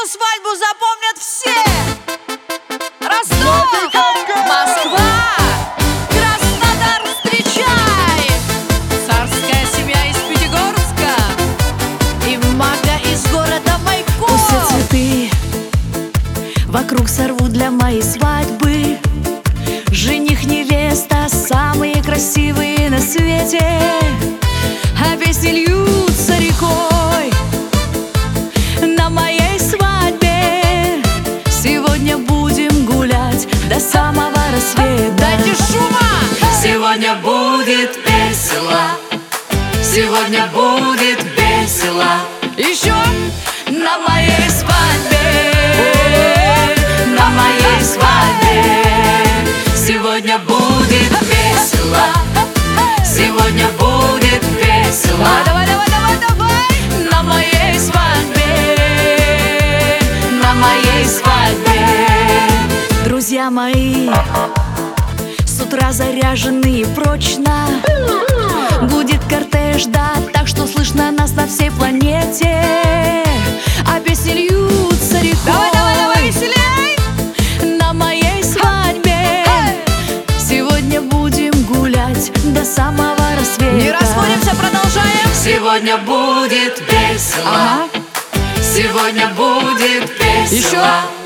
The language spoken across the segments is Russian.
эту свадьбу запомнят все. Ростов, Москва, Краснодар, встречай! Царская семья из Пятигорска и мага из города Майкоп. Все цветы вокруг сорву для моей свадьбы. Жених, невеста, самые красивые на свете. А песни льются рекой на моей свадьбе. Сегодня будем гулять до самого рассвета. Дайте шума! Сегодня будет весело, сегодня будет весело. Еще! На моей свадьбе, на моей свадьбе. Сегодня будет весело, сегодня будет весело. Давай, давай, давай, давай! На моей свадьбе, на моей свадьбе. Друзья мои, с утра заряжены прочно. Гудит кортеж, да, так что слышно нас на всей планете. А песни льются рекой. Давай, давай, давай, веселей! На моей свадьбе сегодня будем гулять до самого рассвета. Не расходимся, продолжаем! Сегодня будет весело, Ага. сегодня будет весело. Еще!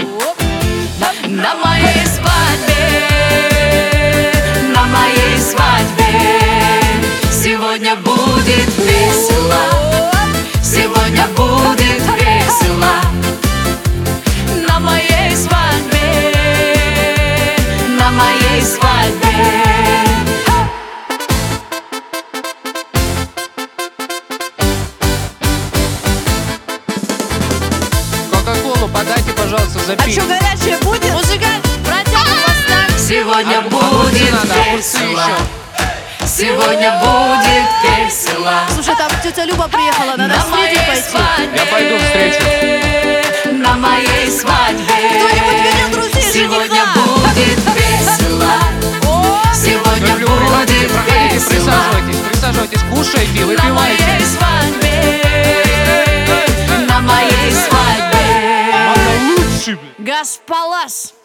На моей свадьбе, на моей свадьбе. Сегодня будет весело, сегодня будет весело. На моей свадьбе, на моей свадьбе. Кока-колу подайте, пожалуйста, А запить. что, горячее будет? Музыкант, протянет поставь! Сегодня будет весело, сегодня будет весело. Слушай, там тетя Люба приехала, надо На встретить моей пойти. свадьбе, Я пойду встречу. на моей свадьбе. Кто-нибудь видел друзей Сегодня жениха? будет весело, О, сегодня Люблю, приходите, будет проходите, весело. присаживайтесь, присаживайтесь, кушайте, На выпивайте. моей свадьбе, на моей свадьбе. Мама лучше. Гаспалас!